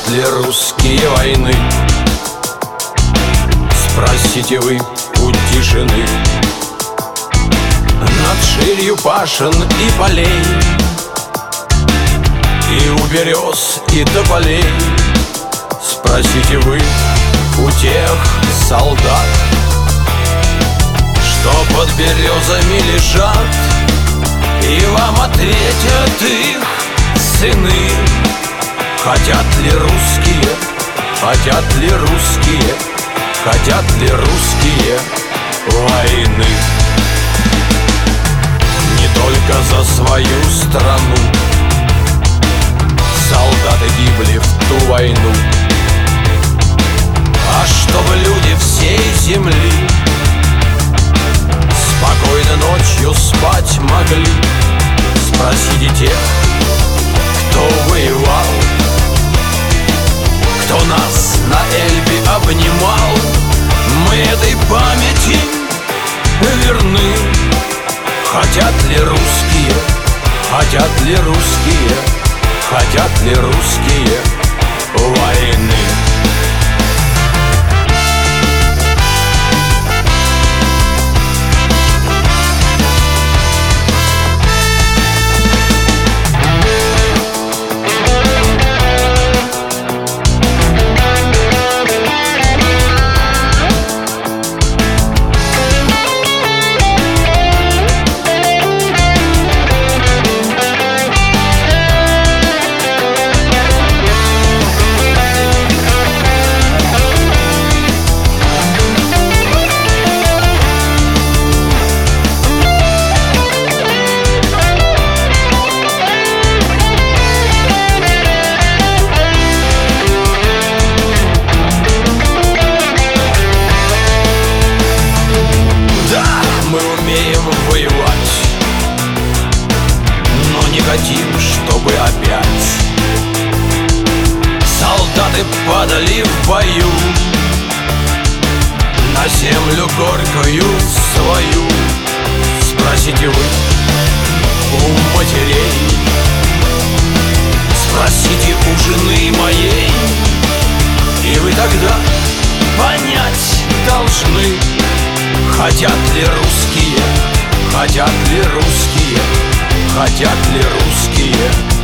ли русские войны? Спросите вы у тишины. Над ширью пашен и полей, и у берез, и тополей. Спросите вы у тех солдат, что под березами лежат, и вам ответят их сыны. Хотят ли русские, хотят ли русские, хотят ли русские войны? Не только за свою страну солдаты гибли в ту войну, а чтобы люди всей земли спокойно ночью спать могли. Спросите тех, кто воевал, кто нас на Эльбе обнимал. Мы этой памяти верны. Хотят ли русские, хотят ли русские, хотят ли русские войны? Воевать, но не хотим, чтобы опять солдаты падали в бою на землю горькую свою. Спросите вы у матерей, спросите у жены моей, и вы тогда понять должны. Хотят ли русские, хотят ли русские, хотят ли русские